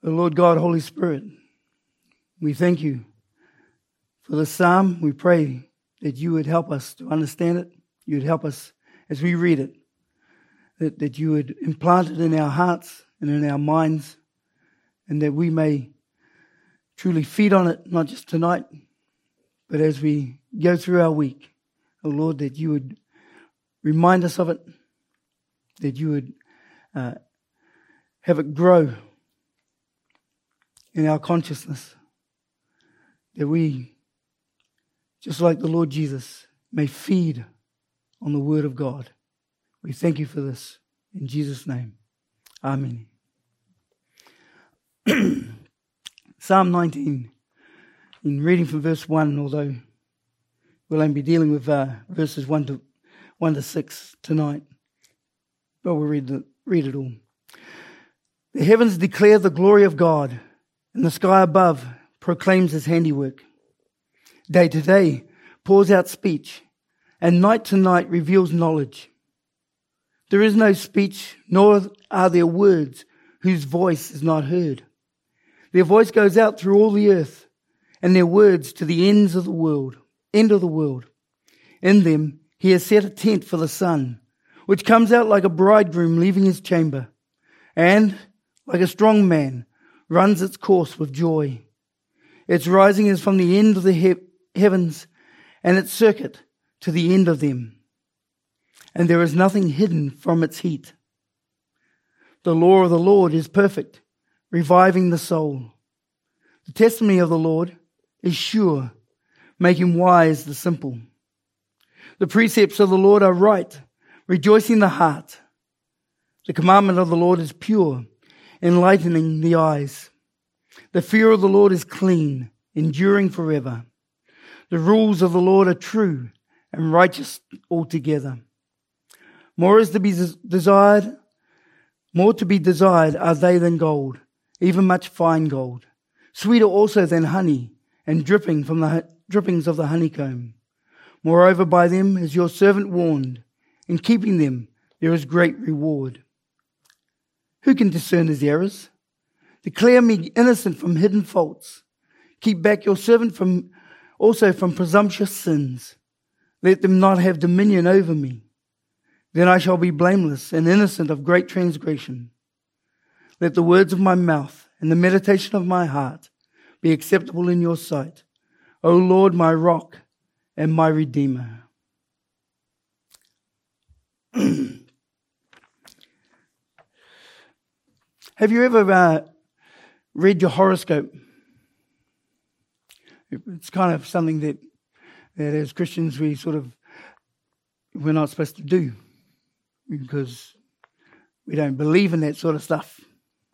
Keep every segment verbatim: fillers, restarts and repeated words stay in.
O Lord God, Holy Spirit, we thank you for the psalm. We pray that you would help us to understand it. You would help us as we read it, that, that you would implant it in our hearts and in our minds, and that we may truly feed on it, not just tonight, but as we go through our week. O Lord, that you would remind us of it, that you would uh, have it grow in our consciousness, that we, just like the Lord Jesus, may feed on the Word of God. We thank you for this. In Jesus' name, Amen. Psalm nineteen, in reading from verse one, although we'll only be dealing with uh, verses one to one to six tonight, but we'll read, the, read it all. The heavens declare the glory of God, and the sky above proclaims his handiwork. Day to day pours out speech, and night to night reveals knowledge. There is no speech, nor are there words whose voice is not heard. Their voice goes out through all the earth, and their words to the ends of the world, end of the world. In them he has set a tent for the sun, which comes out like a bridegroom leaving his chamber, and, like a strong man, runs its course with joy. Its rising is from the end of the he- heavens, and its circuit to the end of them. And there is nothing hidden from its heat. The law of the Lord is perfect, reviving the soul. The testimony of the Lord is sure, making wise the simple. The precepts of the Lord are right, rejoicing the heart. The commandment of the Lord is pure, enlightening the eyes. The fear of the Lord is clean, enduring forever. The rules of the Lord are true and righteous altogether. More is to be desired, more to be desired are they than gold, even much fine gold, sweeter also than honey, and dripping from the drippings of the honeycomb. Moreover, by them is your servant warned. In keeping them, there is great reward. Who can discern his errors? Declare me innocent from hidden faults. Keep back your servant from also from presumptuous sins. Let them not have dominion over me. Then I shall be blameless and innocent of great transgression. Let the words of my mouth and the meditation of my heart be acceptable in your sight, O Lord, my rock and my redeemer. Have you ever uh, read your horoscope? It's kind of something that, that as Christians we sort of, we're not supposed to do because we don't believe in that sort of stuff.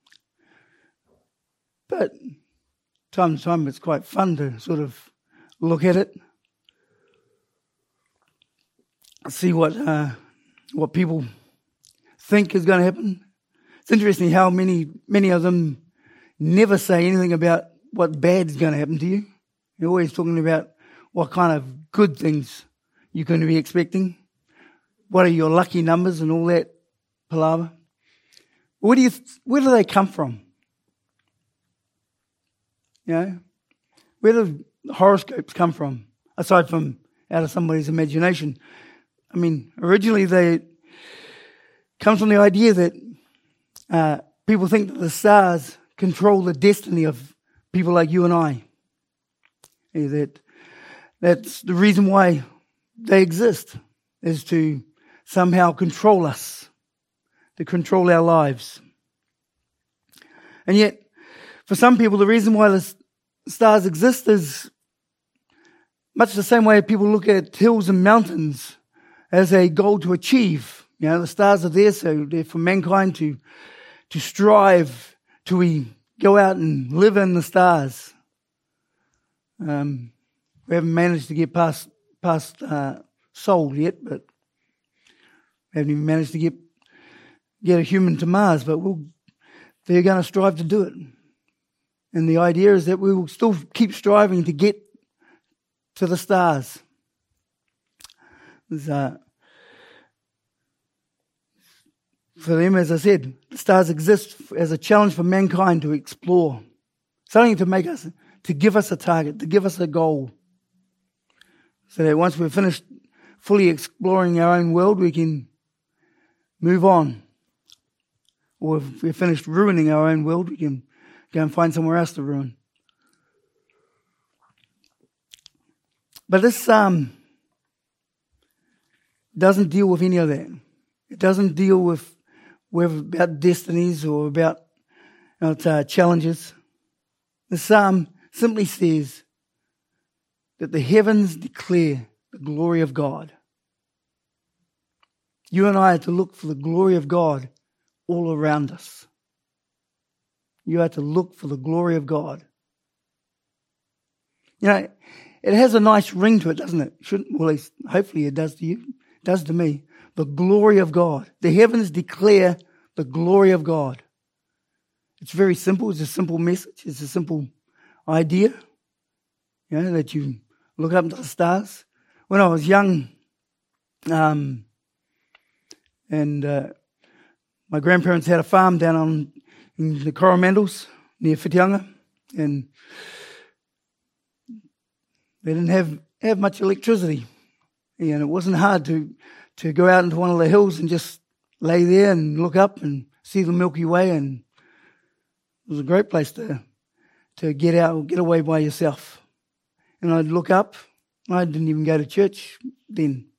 But time to time it's quite fun to sort of look at it, see what uh, what people think is going to happen. It's interesting how many many of them never say anything about what bad is going to happen to you. You're always talking about what kind of good things you're going to be expecting. What are your lucky numbers and all that palaver? Where do you where do they come from? You know, where do horoscopes come from? Aside from out of somebody's imagination. I mean, originally they come from the idea that uh, people think that the stars control the destiny of people like you and I. Yeah, that that's the reason why they exist, is to somehow control us, to control our lives. And yet, for some people, the reason why the stars exist is much the same way people look at hills and mountains as a goal to achieve. You know, the stars are there, so they're for mankind to to strive till we go out and live in the stars. Um, we haven't managed to get past past uh, Sol yet, but we haven't even managed to get get a human to Mars. But we'll, they're going to strive to do it. And the idea is that we will still keep striving to get to the stars. There's, uh, for them, as I said, the stars exist as a challenge for mankind to explore. Something to make us, to give us a target, to give us a goal. So that once we're finished fully exploring our own world, we can move on. Or if we're finished ruining our own world, we can go and find somewhere else to ruin. But this um, doesn't deal with any of that. It doesn't deal with, with about destinies or about you know, it's, uh, challenges. The psalm simply says that the heavens declare the glory of God. You and I are to look for the glory of God all around us. You are to look for the glory of God. You know, it has a nice ring to it, doesn't it? Shouldn't, well, at least, hopefully it does to you. It does to me. The glory of God. The heavens declare the glory of God. It's very simple. It's a simple message. It's a simple idea. You know, that you look up into the stars. When I was young, um, and uh, my grandparents had a farm down on in the Coromandels near Whitianga, and they didn't have, have much electricity. And it wasn't hard to, to go out into one of the hills and just lay there and look up and see the Milky Way, and it was a great place to to get out, get away by yourself. And I'd look up. I didn't even go to church then.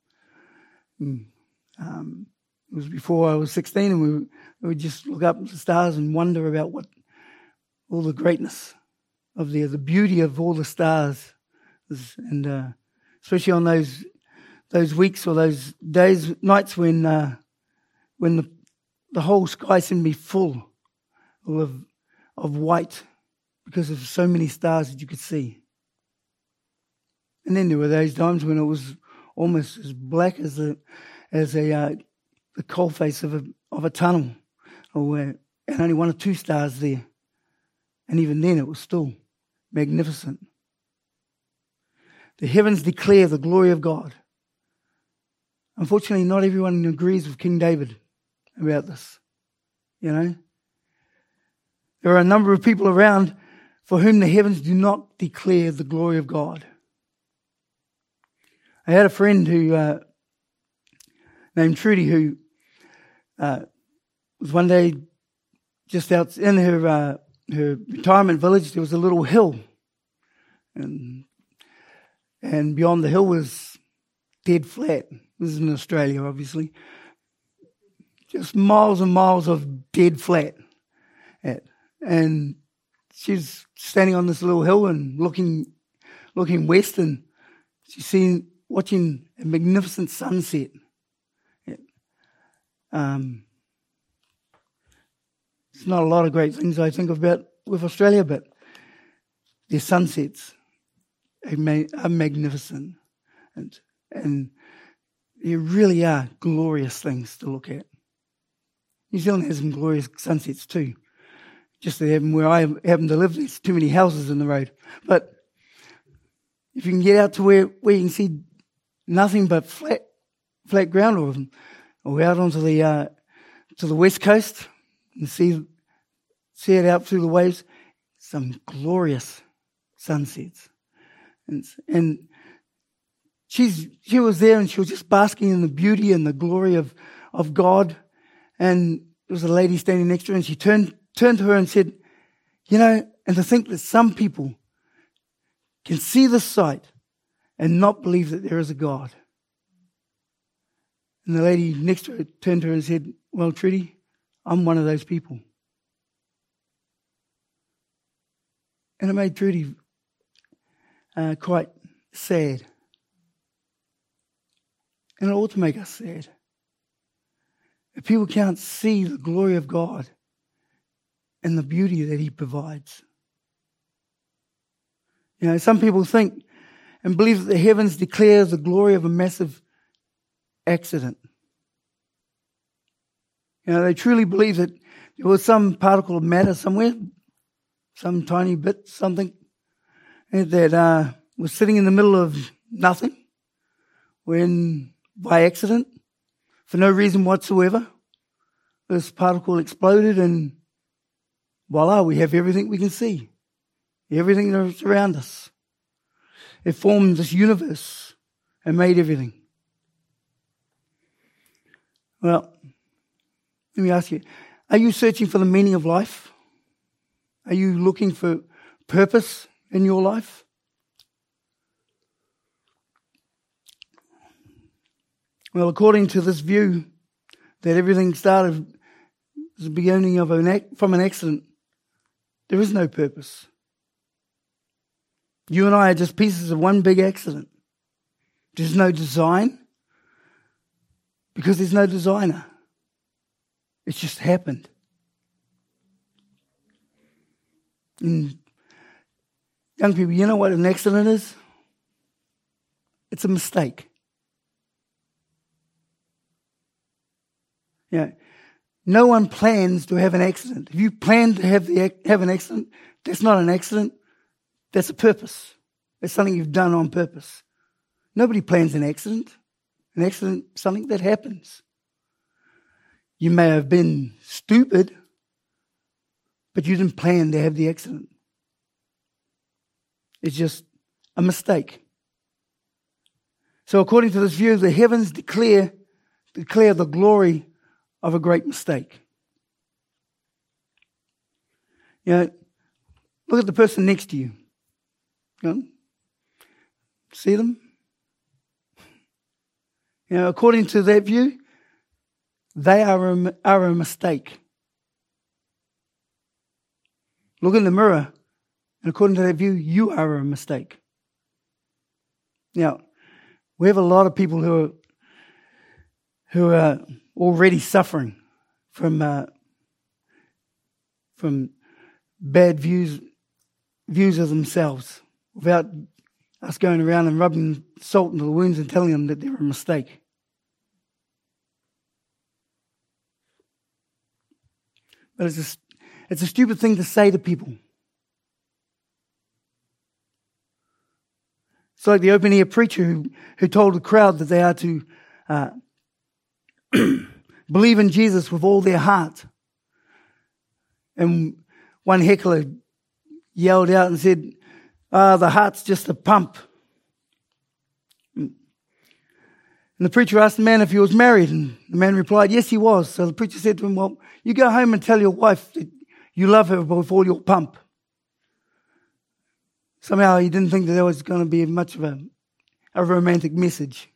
Um, it was before I was sixteen, and we, we would just look up at the stars and wonder about what all the greatness of the the beauty of all the stars, and uh, especially on those those weeks or those days, nights when uh, when the the whole sky seemed to be full of of white because of so many stars that you could see. And then there were those times when it was almost as black as a as a uh, the coal face of a of a tunnel, or uh, and only one or two stars there. And even then, it was still magnificent. The heavens declare the glory of God. Unfortunately, not everyone agrees with King David about this. You know, there are a number of people around for whom the heavens do not declare the glory of God. I had a friend who uh, named Trudy who uh, was one day just out in her uh, her retirement village. There was a little hill, and and beyond the hill was dead flat. This is in Australia, obviously. Just miles and miles of dead flat, and she's standing on this little hill and looking looking west, and she's seen. Watching a magnificent sunset. Um, it's not a lot of great things I think about with Australia, but their sunsets are, ma- are magnificent, and and they really are glorious things to look at. New Zealand has some glorious sunsets too. Just that where I happen to live, there's too many houses in the road. But if you can get out to where, where you can see nothing but flat, flat ground, or, or out onto the uh, to the west coast and see see it out through the waves. Some glorious sunsets, and and she's she was there and she was just basking in the beauty and the glory of of God. And there was a lady standing next to her, and she turned turned to her and said, "You know, and to think that some people can see the sight and not believe that there is a God." And the lady next to her turned to her and said, "Well, Trudy, I'm one of those people." And it made Trudy uh, quite sad. And it ought to make us sad. If people can't see the glory of God and the beauty that He provides. You know, some people think and believe that the heavens declare the glory of a massive accident. You know, they truly believe that there was some particle of matter somewhere, some tiny bit, something, that uh, was sitting in the middle of nothing, when by accident, for no reason whatsoever, this particle exploded and voila, we have everything we can see. Everything that's around us. It formed this universe and made everything. Well, let me ask you, are you searching for the meaning of life? Are you looking for purpose in your life? Well, according to this view that everything started as the beginning of an from an accident, there is no purpose. You and I are just pieces of one big accident. There's no design because there's no designer. It's just happened. And young people, you know what an accident is? It's a mistake. Yeah. No one plans to have an accident. If you plan to have the have an accident, that's not an accident. That's a purpose. It's something you've done on purpose. Nobody plans an accident. An accident is something that happens. You may have been stupid, but you didn't plan to have the accident. It's just a mistake. So according to this view, the heavens declare declare the glory of a great mistake. You know, look at the person next to you. You know, see them? You know, according to that view, they are a, are a mistake. Look in the mirror, and according to that view, you are a mistake. Now, we have a lot of people who are who are already suffering from uh, from bad views views of themselves, without us going around and rubbing salt into the wounds and telling them that they're a mistake. But it's a, it's a stupid thing to say to people. It's like the open-air preacher who, who told the crowd that they are to uh, believe in Jesus with all their heart. And one heckler yelled out and said, ah, the heart's just a pump. And the preacher asked the man if he was married, and the man replied, yes, he was. So the preacher said to him, well, you go home and tell your wife that you love her with all your pump. Somehow he didn't think that there was going to be much of a, a romantic message.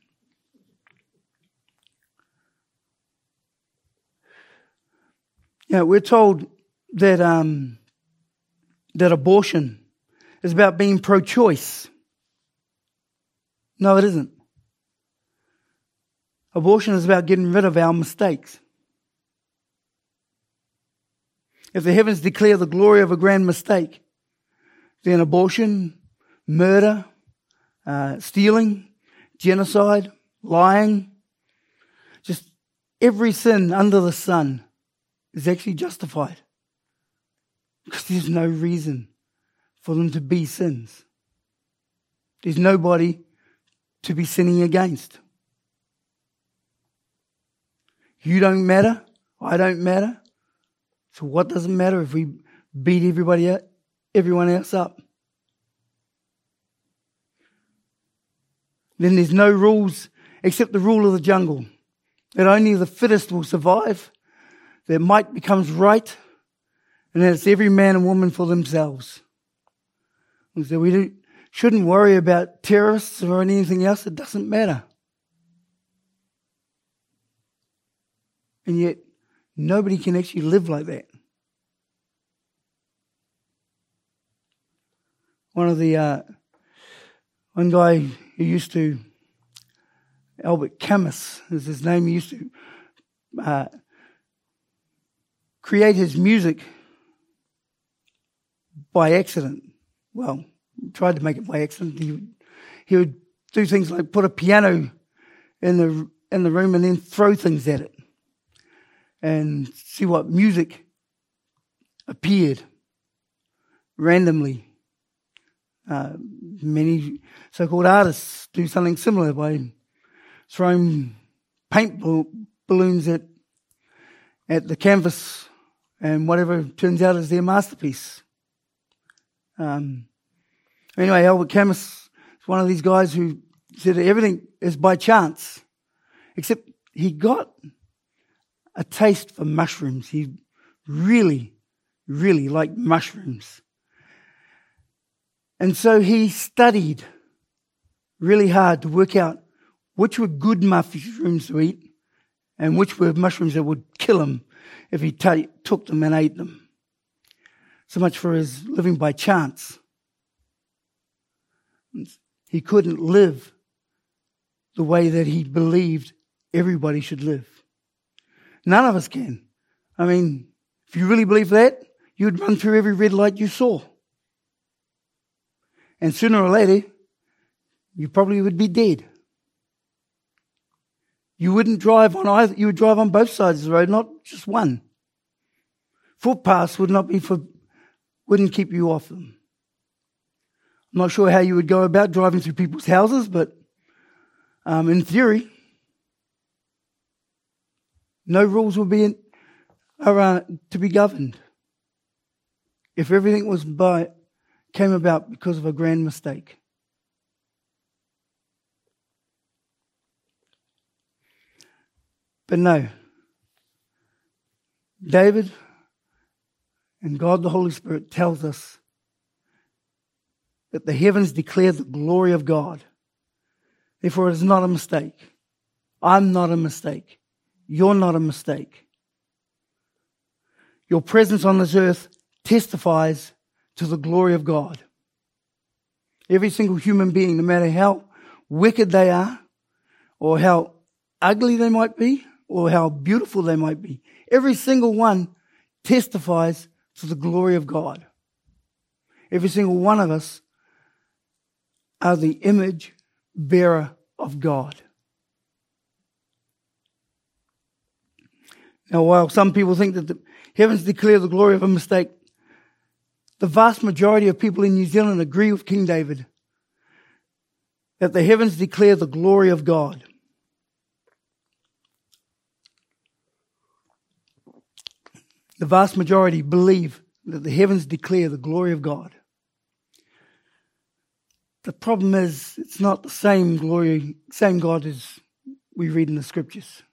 Yeah, we're told that um, that abortion is about being pro-choice. No, it isn't. Abortion is about getting rid of our mistakes. If the heavens declare the glory of a grand mistake, then abortion, murder, uh, stealing, genocide, lying, just every sin under the sun is actually justified. Because there's no reason for them to be sins. There's nobody to be sinning against. You don't matter. I don't matter. So what does it matter if we beat everybody up, everyone else up? Then there's no rules except the rule of the jungle. That only the fittest will survive. That might becomes right. And that it's every man and woman for themselves. And so we don't, shouldn't worry about terrorists or anything else. It doesn't matter. And yet, nobody can actually live like that. One of the, uh, one guy who used to, Albert Camus is his name, he used to uh, create his music by accident. Well, tried to make it by accident. He would, he would do things like put a piano in the in the room and then throw things at it and see what music appeared randomly. Uh, many so-called artists do something similar by throwing paint balloons at at the canvas and whatever turns out is their masterpiece. Um, anyway, Albert Camus is one of these guys who said that everything is by chance, except he got a taste for mushrooms. He really, really liked mushrooms. And so he studied really hard to work out which were good mushrooms to eat and which were mushrooms that would kill him if he t- took them and ate them. So much for his living by chance. He couldn't live the way that he believed everybody should live. None of us can. I mean, if you really believe that, you'd run through every red light you saw. And sooner or later, you probably would be dead. You wouldn't drive on either, you would drive on both sides of the road, not just one. Footpaths would not be for, wouldn't keep you off them. I'm not sure how you would go about driving through people's houses, but um, in theory, no rules would be in, are, uh, to be governed if everything was by came about because of a grand mistake. But no, David and God the Holy Spirit tells us that the heavens declare the glory of God. Therefore, it is not a mistake. I'm not a mistake. You're not a mistake. Your presence on this earth testifies to the glory of God. Every single human being, no matter how wicked they are, or how ugly they might be, or how beautiful they might be, every single one testifies to the glory of God. Every single one of us are the image bearer of God. Now, while some people think that the heavens declare the glory of a mistake, the vast majority of people in New Zealand agree with King David that the heavens declare the glory of God. The vast majority believe that the heavens declare the glory of God. The problem is, it's not the same glory, same God as we read in the scriptures.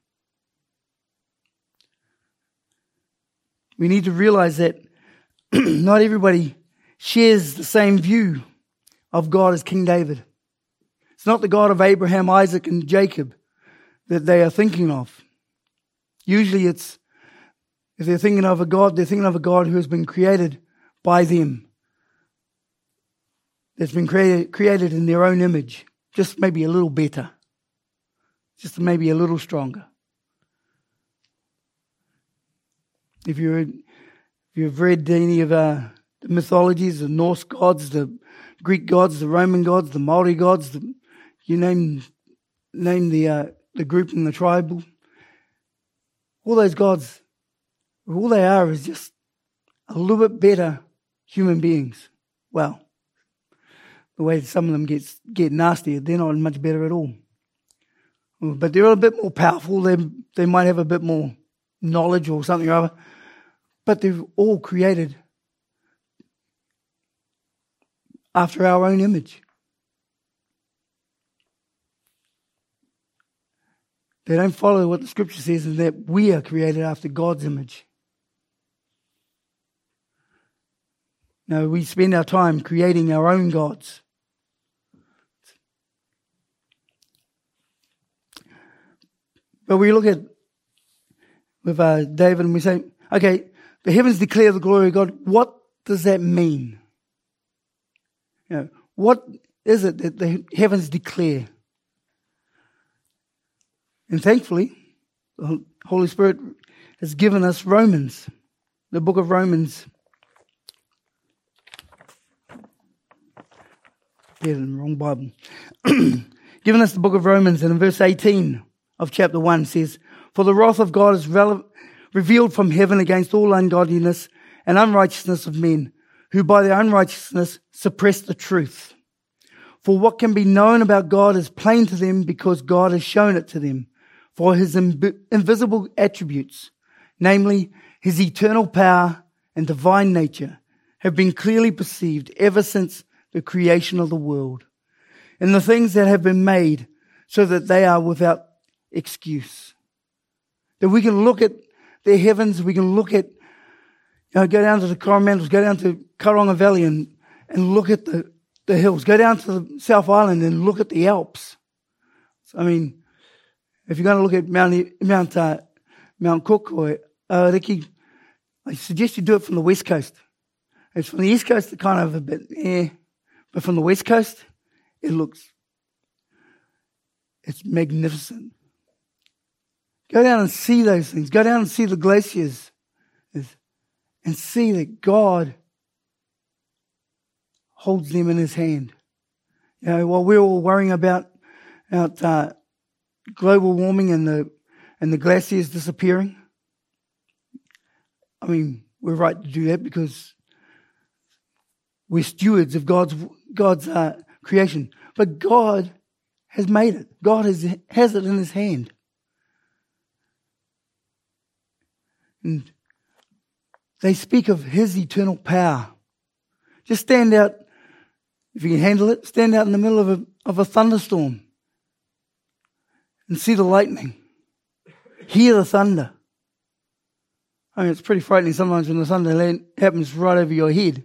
We need to realize that not everybody shares the same view of God as King David. It's not the God of Abraham, Isaac, and Jacob that they are thinking of. Usually it's, if they're thinking of a God, they're thinking of a God who has been created by them. That's been created, created in their own image. Just maybe a little better. Just maybe a little stronger. If you're, if you've read any of uh, the mythologies, the Norse gods, the Greek gods, the Roman gods, the Maori gods, the, you name name the uh, the group and the tribal, all those gods, all they are is just a little bit better human beings. Well, the way some of them get get nastier, they're not much better at all. But they're a bit more powerful. They they might have a bit more knowledge or something or other. But they're all created after our own image. They don't follow what the scripture says, and that we are created after God's image. No, we spend our time creating our own gods. But we look at with uh, David and we say, okay, the heavens declare the glory of God. What does that mean? You know, what is it that the heavens declare? And thankfully, the Holy Spirit has given us Romans, the book of Romans. Yeah, in the wrong Bible. Given us the book of Romans, and in verse eighteen of chapter one says, "For the wrath of God is rele- revealed from heaven against all ungodliness and unrighteousness of men, who by their unrighteousness suppress the truth. For what can be known about God is plain to them, because God has shown it to them. For his inv- invisible attributes, namely his eternal power and divine nature, have been clearly perceived ever since the creation of the world, and the things that have been made, so that they are without excuse. That we can look at the heavens, we can look at, you know, go down to the Coromandel's, go down to Karonga Valley and, and look at the, the hills, go down to the South Island and look at the Alps. I mean, if you're going to look at Mount Mount uh, Mount Cook or uh, Riki, I suggest you do it from the west coast. It's from the east coast, it's kind of a bit, eh, but from the west coast, it looks, it's magnificent. Go down and see those things. Go down and see the glaciers and see that God holds them in his hand. You know, while we're all worrying about, about uh, global warming and the and the glaciers disappearing, I mean, we're right to do that because we're stewards of God's God's uh, creation. But God has made it. God has has it in his hand. And they speak of his eternal power. Just stand out, if you can handle it, stand out in the middle of a, of a thunderstorm and see the lightning. Hear the thunder. I mean, it's pretty frightening sometimes when the thunder land happens right over your head.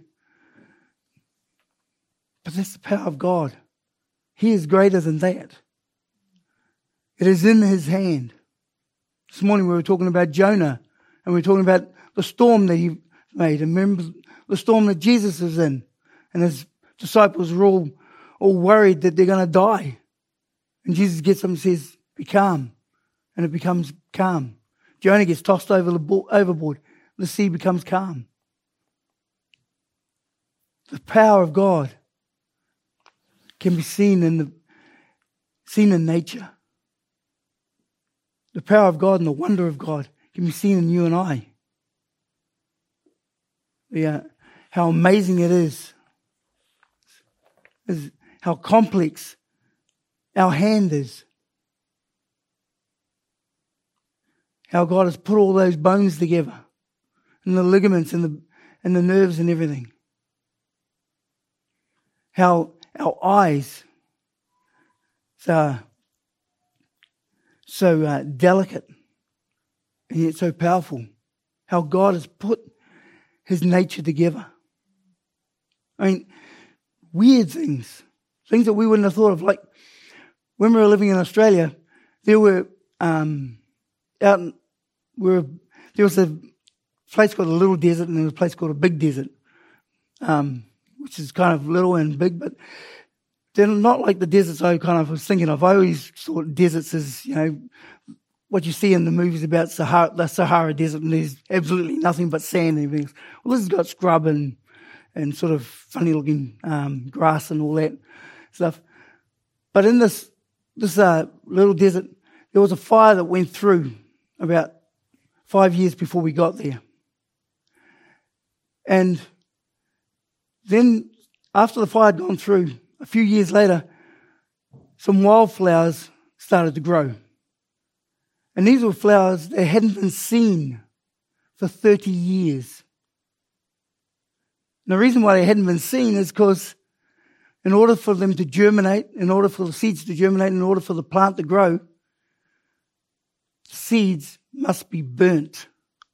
But that's the power of God. He is greater than that. It is in his hand. This morning we were talking about Jonah, and we were talking about the storm that he made. And remember the storm that Jesus is in. And his disciples are all, all worried that they're going to die. And Jesus gets up and says, be calm. And it becomes calm. Jonah gets tossed over the bo- overboard. The sea becomes calm. The power of God can be seen in the seen in nature. The power of God and the wonder of God can be seen in you and I. Yeah, how amazing it is, is how complex our hand is. How God has put all those bones together, and the ligaments and the and the nerves and everything. How our eyes are so uh, delicate and yet so powerful. How God has put his nature together. I mean, weird things. Things that we wouldn't have thought of. Like when we were living in Australia, there were um, out in, we were, there was a place called a little desert and there was a place called a big desert, um, which is kind of little and big, but they're not like the deserts I kind of was thinking of. I always thought deserts as, you know, what you see in the movies about Sahara, the Sahara Desert, and there's absolutely nothing but sand and everything. Well, this has got scrub and and sort of funny-looking um, grass and all that stuff. But in this this uh, little desert, there was a fire that went through about five years before we got there. And then after the fire had gone through, a few years later, some wildflowers started to grow. And these were flowers that hadn't been seen for thirty years. And the reason why they hadn't been seen is because in order for them to germinate, in order for the seeds to germinate, in order for the plant to grow, seeds must be burnt.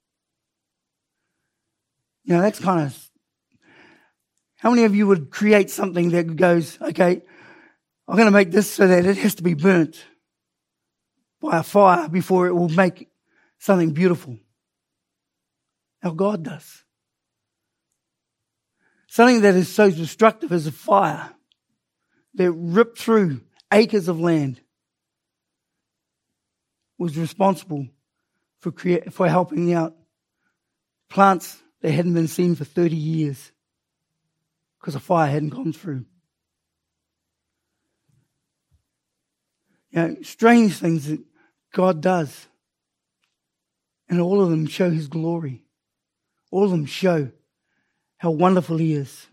You know, that's kind of... How many of you would create something that goes, okay, I'm going to make this so that it has to be burnt by a fire before it will make something beautiful? Our God does. Something that is so destructive as a fire that ripped through acres of land was responsible for crea- for helping out plants that hadn't been seen for thirty years because a fire hadn't gone through. You know, strange things that God does. And all of them show his glory. All of them show how wonderful he is.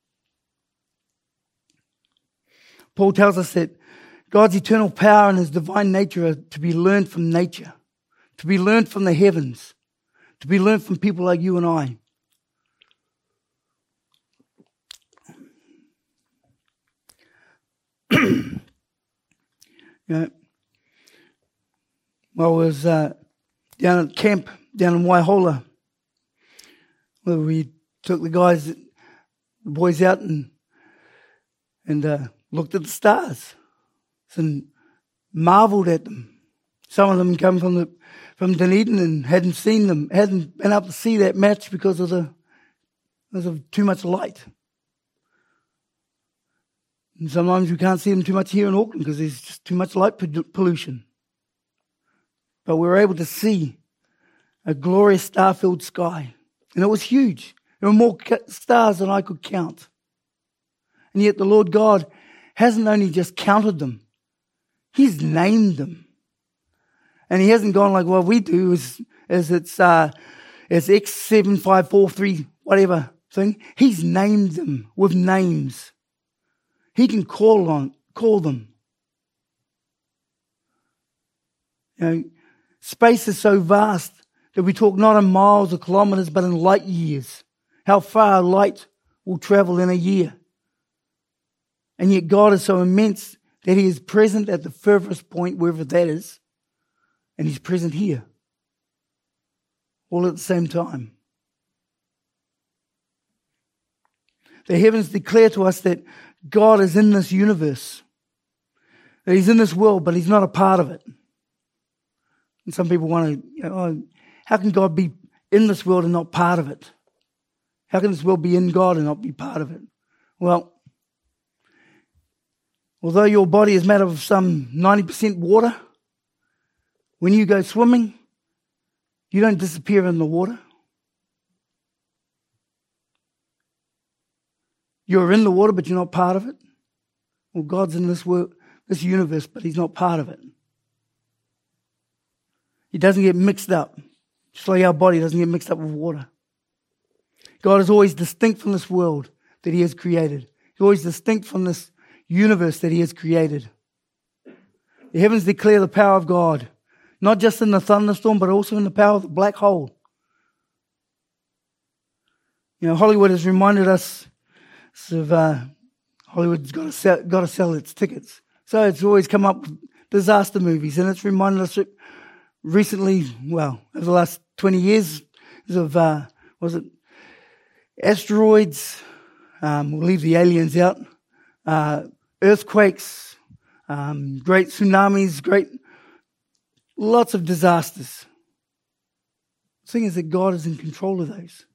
Paul tells us that God's eternal power and his divine nature are to be learned from nature, to be learned from the heavens. to be learned from people like you and I. You know, well, I was uh, down at camp down in Waihola, where we took the guys, the boys out and and uh, looked at the stars and marveled at them. Some of them come from the from Dunedin and hadn't seen them, hadn't been able to see that match because of the because of too much light. And sometimes we can't see them too much here in Auckland because there's just too much light pollution. But we were able to see a glorious star-filled sky. And it was huge. There were more stars than I could count. And yet the Lord God hasn't only just counted them, He's named them. And He hasn't gone like what we do, as, as it's, uh, it's X seven five four three, whatever thing. He's named them with names. He can call on, call them. You know, space is so vast that we talk not in miles or kilometers, but in light years. How far light will travel in a year. And yet God is so immense that He is present at the furthest point, wherever that is, and He's present here, all at the same time. The heavens declare to us that God is in this universe, that He's in this world, but He's not a part of it. And some people want to, you know, oh, how can God be in this world and not part of it? How can this world be in God and not be part of it? Well, although your body is made of some ninety percent water, when you go swimming, you don't disappear in the water. You're in the water, but you're not part of it. Well, God's in this world, this universe, but He's not part of it. He doesn't get mixed up, just like our body doesn't get mixed up with water. God is always distinct from this world that He has created. He's always distinct from this universe that He has created. The heavens declare the power of God, not just in the thunderstorm, but also in the power of the black hole. You know, Hollywood has reminded us of uh, Hollywood's got to sell, got to sell its tickets, so it's always come up with disaster movies, and it's reminded us recently, well, over the last twenty years, of uh, was it asteroids? Um, we'll leave the aliens out. Uh, earthquakes, um, great tsunamis, great lots of disasters. The thing is that God is in control of those.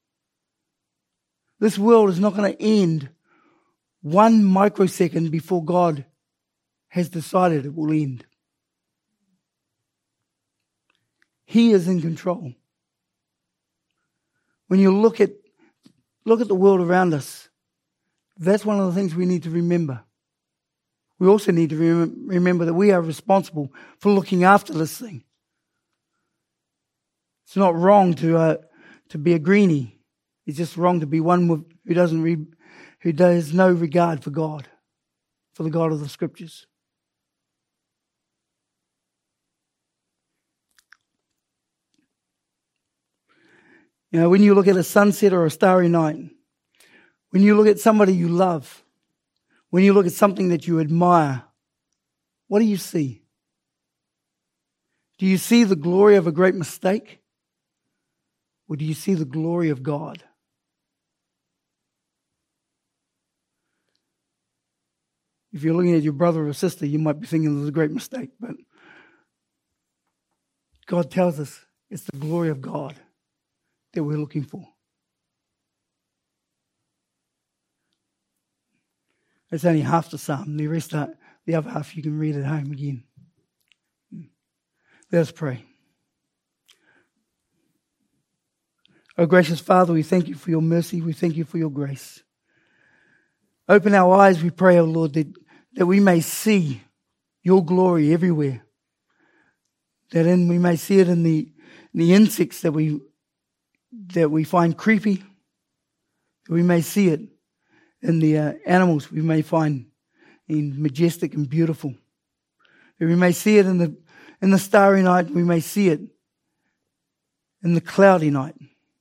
This world is not going to end one microsecond before God has decided it will end. He is in control. When you look at look at the world around us, that's one of the things we need to remember. We also need to rem- remember that we are responsible for looking after this thing. It's not wrong to uh, to be a greenie. It's just wrong to be one with, who doesn't re- who does no regard for God, for the God of the Scriptures. You know, when you look at a sunset or a starry night, when you look at somebody you love, when you look at something that you admire, what do you see? Do you see the glory of a great mistake? Or do you see the glory of God? If you're looking at your brother or sister, you might be thinking it was a great mistake, but God tells us it's the glory of God that we're looking for. It's only half the psalm. The rest, are, the other half, you can read at home again. Let us pray. Oh, gracious Father, we thank you for your mercy. We thank you for your grace. Open our eyes, we pray, O Lord, that, that we may see your glory everywhere. That in, we may see it in the, in the insects that we that we find creepy. That we may see it in the uh, animals we may find in majestic and beautiful. That we may see it in the in the starry night. We may see it in the cloudy night.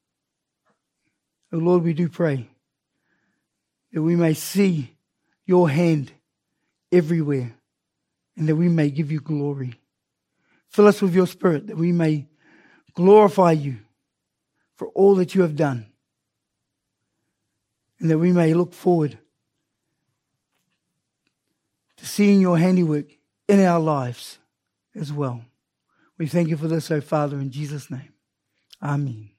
Oh Lord, we do pray that we may see your hand everywhere and that we may give you glory. Fill us with your Spirit that we may glorify you for all that you have done and that we may look forward to seeing your handiwork in our lives as well. We thank you for this, O Father, in Jesus' name. Amen.